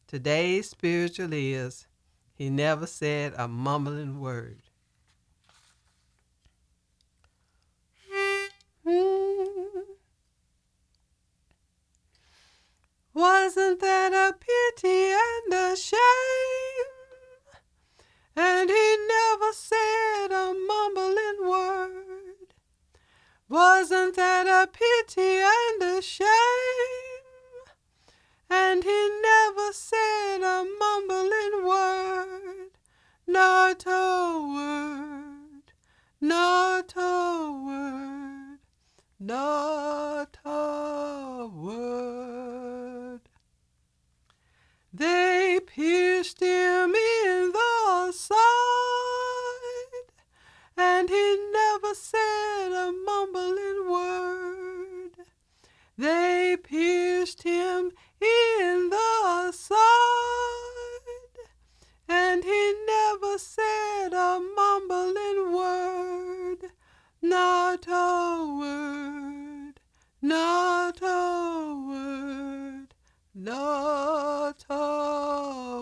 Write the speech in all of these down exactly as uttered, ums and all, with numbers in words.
Today's spiritual is, he never said a mumbling word. Mm. Wasn't that a pity and a shame? And he never said a mumbling word. Wasn't that a pity and a shame? And he never said a mumbling word. Not a word, not a word, not a word. They pierced him in the side, and he never said a mumbling word. They pierced him in the side, and he never said a mumbling word. Not a word, not a word, not a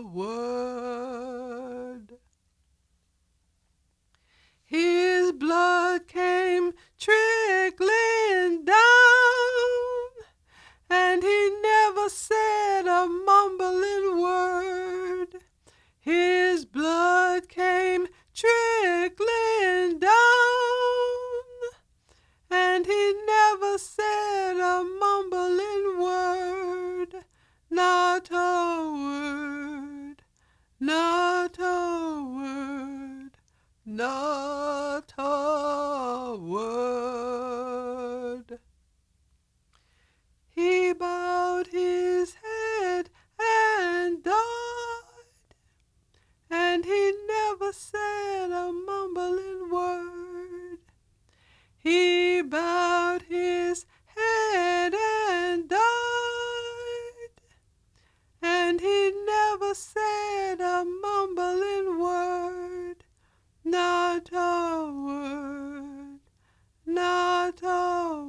word. His blood came trickling down, and he never said a mumbling word. His blood came trickling down, and he never said a mumbling word. Not a word, not a word, not a word. He bowed his head and died, and he never said a mumbling word. He bowed his head and died, and he never said a mumbling word. Not a word, not a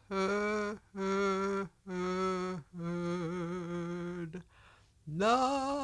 word, not